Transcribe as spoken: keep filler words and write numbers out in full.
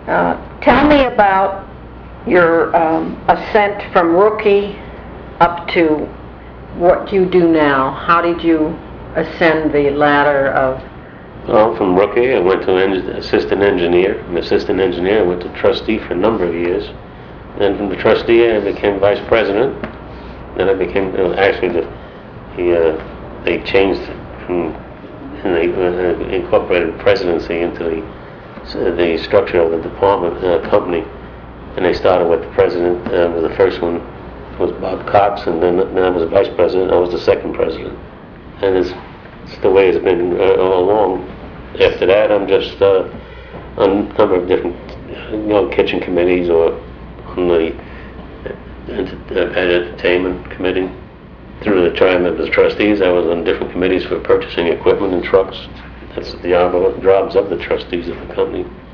Uh, tell me about your um, ascent from rookie up to what you do now. How did you ascend the ladder of... Well, from rookie, I went to en assistant engineer. From assistant engineer, I went to trustee for a number of years. Then from the trustee, I became vice president. Then I became, uh, actually, the, the, uh, they changed from, and they uh, incorporated presidency into the, uh, the structure of the department, uh, company. And they started with the president, uh, with the first one was Bob Cox, and then, then I was the vice president, I was the second president. And it's, it's the way it's been uh, all along. After that, I'm just uh, on a number of different, you know, kitchen committees or on the entertainment committee. Through the time of the trustees, I was on different committees for purchasing equipment and trucks. That's the jobs of the trustees of the company.